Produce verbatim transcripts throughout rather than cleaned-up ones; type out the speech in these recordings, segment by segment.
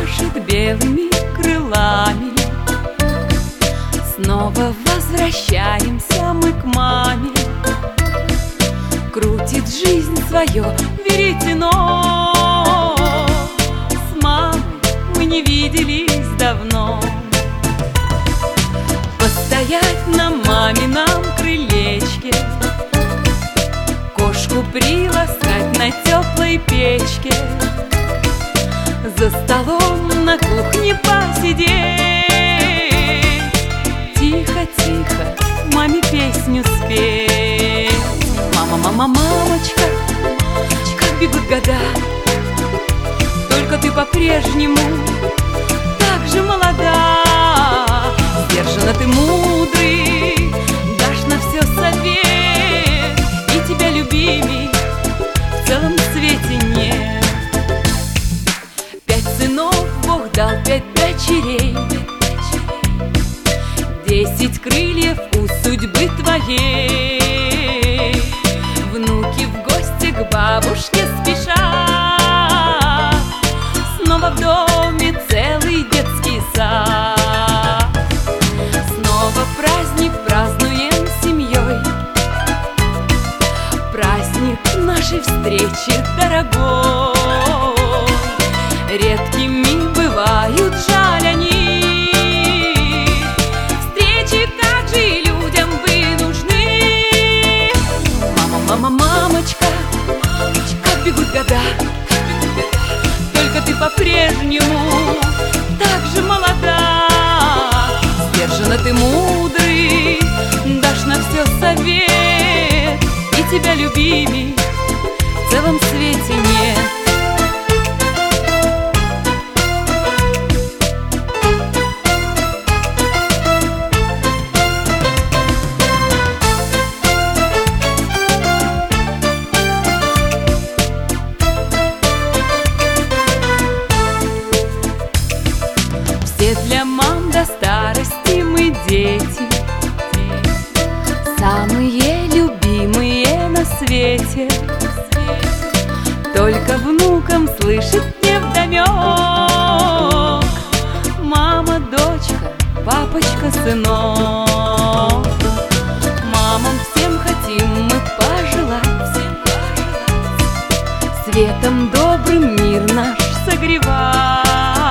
машет белыми крылами. Снова возвращаемся мы к маме. Крутит жизнь свое веретено. С мамой мы не виделись давно. Постоять на мамином крылечке, кошку приласкать на теплой печке, за столом на кухне посидеть, тихо-тихо маме песню спеть. Мама, мама, мамочка, как бегут года, только ты по-прежнему так же молода. Сдержанно ты мудрый, дашь на все совет, и тебя, любимей, в целом свете нет. Пять сынов Бог дал, пять дочерей, десять крыльев у судьбы твоей. Внуки в гости к бабушке спешат, снова в доме целый детский сад. Снова праздник празднуем семьей, праздник нашей встречи дорогой. Редкими бывают, жаль они, встречи как же и людям вы нужны. Мама, мама, мамочка, как бегут года, только ты по-прежнему так же молода. Сдержанно ты мудрый, дашь на все совет, и тебя, любимей, в целом свете нет. Все для мам до старости мы дети, самые любимые на свете. Только внукам слышит невдомек: мама, дочка, папочка, сынок. Мамам всем хотим мы пожелать, светом добрым мир наш согревать.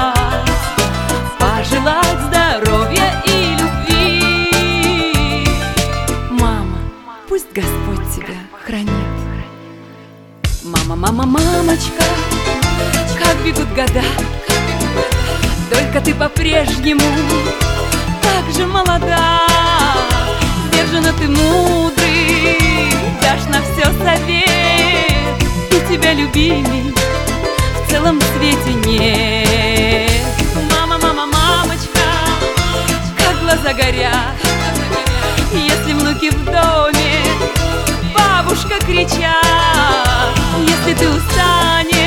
Пожелать здоровья и любви. Мама, пусть Господь тебя хранит. Мама, мама, мамочка, как бегут года, только ты по-прежнему так же молода. Сдержанно ты мудрый, дашь на все совет, и тебя, любимей, в целом свете нет. Мама, мама, мамочка, как глаза горят, если внуки в доме, бабушка кричат. Если ты устанешь,